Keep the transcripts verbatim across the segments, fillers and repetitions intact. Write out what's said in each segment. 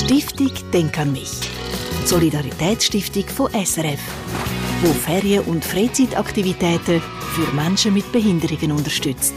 Stiftung Denk an mich. Die Solidaritätsstiftung von S R F, die Ferien- und Freizeitaktivitäten für Menschen mit Behinderungen unterstützt.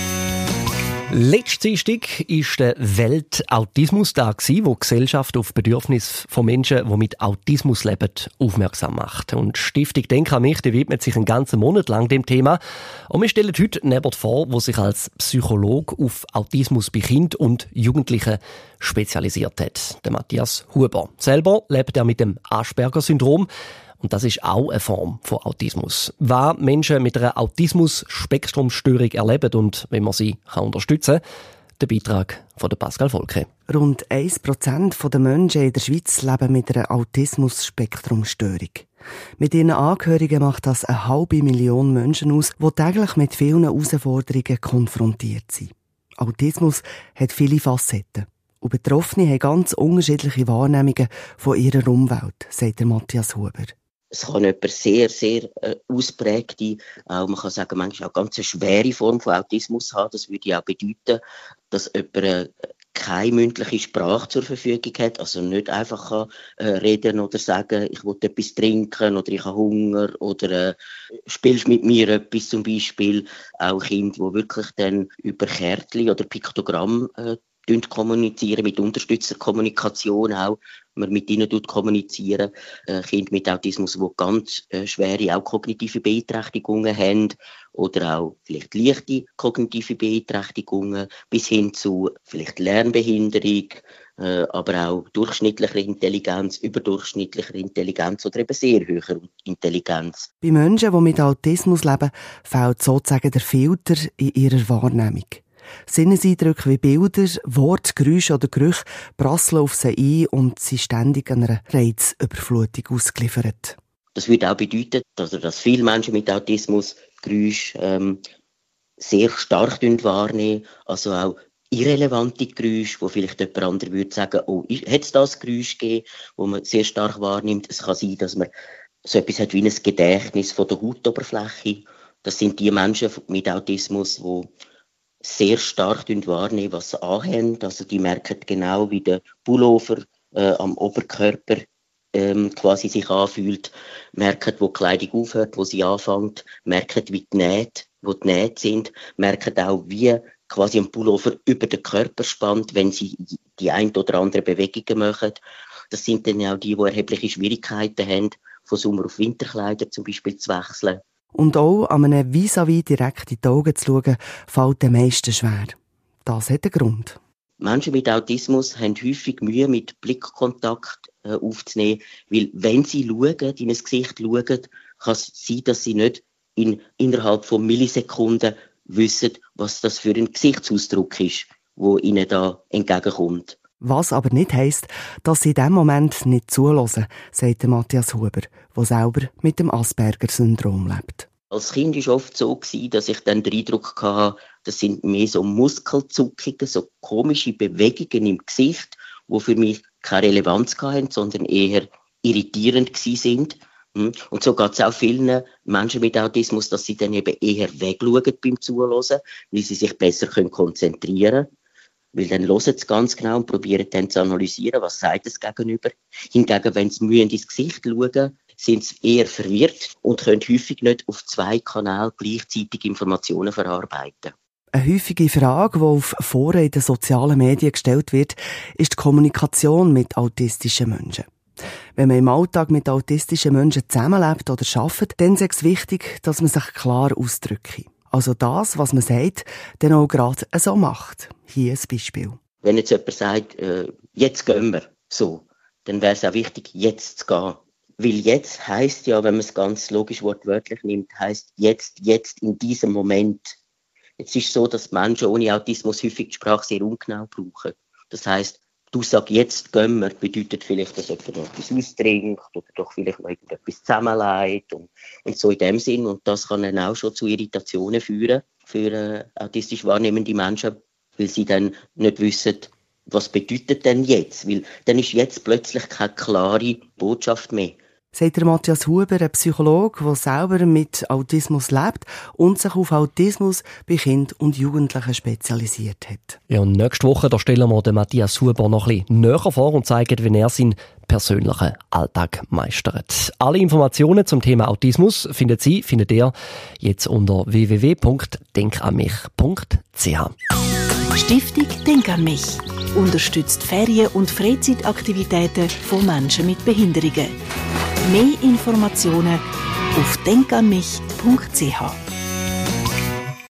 Letzten Dienstag war der Welt-Autismus-Tag, wo die Gesellschaft auf Bedürfnisse von Menschen, die mit Autismus leben, aufmerksam macht. Und die Stiftung Denk an mich, die widmet sich einen ganzen Monat lang dem Thema. Und wir stellen heute jemanden vor, der sich als Psychologe auf Autismus bei Kindern und Jugendlichen spezialisiert hat. Der Matthias Huber. Selber lebt er mit dem Asperger-Syndrom. Und das ist auch eine Form von Autismus. Was Menschen mit einer Autismus-Spektrumstörung erleben und wenn man sie kann unterstützen kann, der Beitrag von der Pascal Volke. Rund ein Prozent der Menschen in der Schweiz leben mit einer Autismus-Spektrumstörung. Mit ihren Angehörigen macht das eine halbe Million Menschen aus, die täglich mit vielen Herausforderungen konfrontiert sind. Autismus hat viele Facetten. Und Betroffene haben ganz unterschiedliche Wahrnehmungen von ihrer Umwelt, sagt der Matthias Huber. Es kann jemand sehr, sehr äh, ausprägte, auch, man kann sagen, manchmal auch ganz eine schwere Form von Autismus haben. Das würde ja auch bedeuten, dass jemand äh, keine mündliche Sprache zur Verfügung hat, also nicht einfach kann, äh, reden oder sagen, ich will etwas trinken oder ich habe Hunger oder äh, spielst mit mir etwas zum Beispiel. Auch Kinder, die wirklich dann über Kärtchen oder Piktogramm äh, kommunizieren, mit Unterstützerkommunikation auch, man mit ihnen kommunizieren. Äh, Kinder mit Autismus, die ganz äh, schwere, auch kognitive Beeinträchtigungen haben oder auch vielleicht leichte kognitive Beeinträchtigungen bis hin zu vielleicht Lernbehinderung, äh, aber auch durchschnittlicher Intelligenz, überdurchschnittlicher Intelligenz oder eben sehr höherer Intelligenz. Bei Menschen, die mit Autismus leben, fehlt sozusagen der Filter in ihrer Wahrnehmung. Sinneseindrücke wie Bilder, Worte, Geräusche oder Gerüche prasseln auf sie ein und sind ständig einer Reizüberflutung ausgeliefert. Das würde auch bedeuten, dass, dass viele Menschen mit Autismus Geräusche ähm, sehr stark wahrnehmen, also auch irrelevante Geräusche, wo vielleicht jemand anderes würde sagen, oh, hat es das Geräusch gegeben, wo man sehr stark wahrnimmt. Es kann sein, dass man so etwas hat wie ein Gedächtnis von der Hautoberfläche. Das sind die Menschen mit Autismus, die sehr stark wahrnehmen, was sie anhaben. Also die merken genau, wie der Pullover äh, am Oberkörper ähm, quasi sich anfühlt, merken, wo die Kleidung aufhört, wo sie anfängt, merken, wie die Nähte, wo die Nähte sind, merken auch, wie quasi ein Pullover über den Körper spannt, wenn sie die ein oder andere Bewegungen machen. Das sind dann auch die, die erhebliche Schwierigkeiten haben, von Sommer- auf Winterkleider zum Beispiel zu wechseln. Und auch an einem vis-à-vis direkt in die Augen zu schauen, fällt den meisten schwer. Das hat einen Grund. Menschen mit Autismus haben häufig Mühe, mit Blickkontakt äh, aufzunehmen, weil wenn sie schauen, in ein Gesicht schauen, kann es sein, dass sie nicht in, innerhalb von Millisekunden wissen, was das für ein Gesichtsausdruck ist, der ihnen da entgegenkommt. Was aber nicht heisst, dass sie in diesem Moment nicht zuhören, sagt Matthias Huber, der selber mit dem Asperger-Syndrom lebt. Als Kind war es oft so, dass ich dann den Eindruck hatte, das sind mehr so Muskelzuckungen, so komische Bewegungen im Gesicht, die für mich keine Relevanz hatten, sondern eher irritierend waren. Und so geht es auch vielen Menschen mit Autismus, dass sie dann eben eher wegschauen beim Zuhören, weil sie sich besser konzentrieren können. Weil dann hören sie ganz genau und probieren dann zu analysieren, was sagt das Gegenüber. Hingegen, wenn sie Mühe ins Gesicht schauen, sind sie eher verwirrt und können häufig nicht auf zwei Kanälen gleichzeitig Informationen verarbeiten. Eine häufige Frage, die auf Foren in den sozialen Medien gestellt wird, ist die Kommunikation mit autistischen Menschen. Wenn man im Alltag mit autistischen Menschen zusammenlebt oder arbeitet, dann ist es wichtig, dass man sich klar ausdrücke. Also das, was man sagt, dann auch gerade so macht. Hier ein Beispiel. Wenn jetzt jemand sagt, äh, jetzt gehen wir, so, dann wäre es auch wichtig, jetzt zu gehen. Weil jetzt heisst ja, wenn man es ganz logisch wortwörtlich nimmt, heisst jetzt, jetzt, in diesem Moment. Jetzt ist es so, dass Menschen ohne Autismus häufig die Sprache sehr ungenau brauchen. Das heisst, du sagst jetzt gehen wir, bedeutet vielleicht, dass jemand noch etwas austrinkt oder doch vielleicht noch etwas zusammenlegt und, und so in dem Sinn. Und das kann dann auch schon zu Irritationen führen für äh, autistisch wahrnehmende Menschen, weil sie dann nicht wissen, was bedeutet denn jetzt? Weil dann ist jetzt plötzlich keine klare Botschaft mehr. sagt der Matthias Huber, ein Psychologe, der selber mit Autismus lebt und sich auf Autismus bei Kindern und Jugendlichen spezialisiert hat. Ja, und nächste Woche da stellen wir den Matthias Huber noch ein bisschen näher vor und zeigen, wie er seinen persönlichen Alltag meistert. Alle Informationen zum Thema Autismus findet Sie, findet ihr jetzt unter w w w punkt denk an mich punkt c h. Stiftung Denk an mich unterstützt Ferien- und Freizeitaktivitäten von Menschen mit Behinderungen. Mehr Informationen auf denk an mich punkt c h.